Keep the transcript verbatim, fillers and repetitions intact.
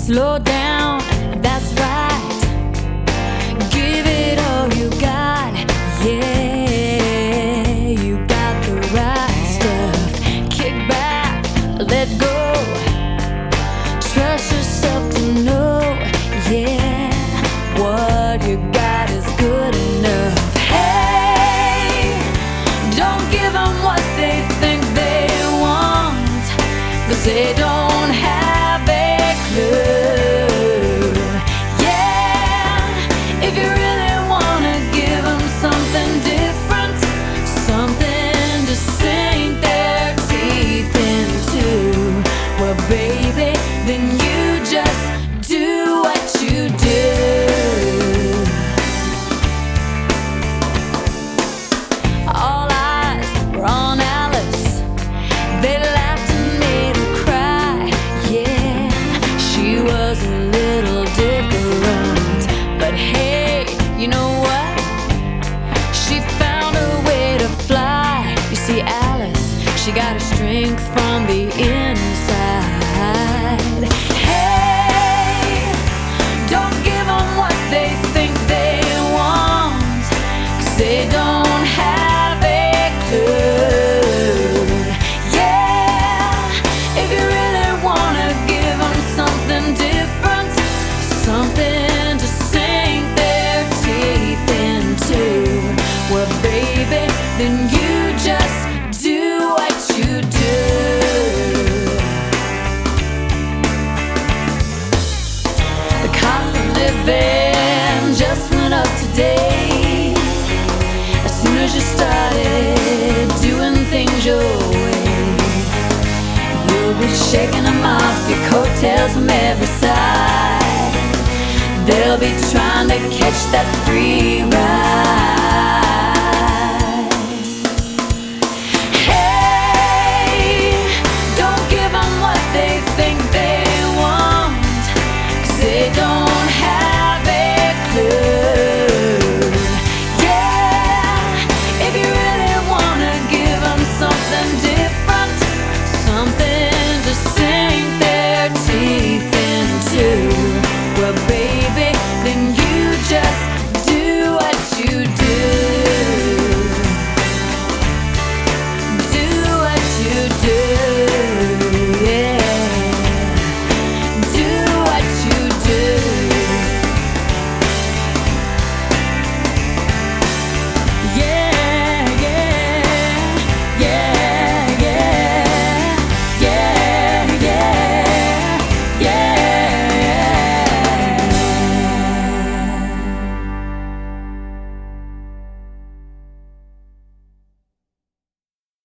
Slow down, that's right. Give it all you got, yeah. You got the right stuff. Kick back, let go. Trust yourself to know, yeah, what you got is good enough. Hey, don't give them what they think they want, 'cause they don't have a clue. Yeah, if you really wanna give them something different, something to sink their teeth into, well baby, then you just do what you do. All eyes were on Alice. They laughed and made her cry. Yeah, she was a little different, but hey, you know what? She found a way to fly. You see, Alice, she got her strength from the inside. Hey, don't give them what they think they want, 'cause they don't have a clue. Yeah, if you really wanna give them something different, something to sink their teeth into, well baby, then you just do what you do. The cost of living just went up today. As soon as you started doing things your way, you'll be shaking them off your coattails from every side. They'll be trying to catch that free ride.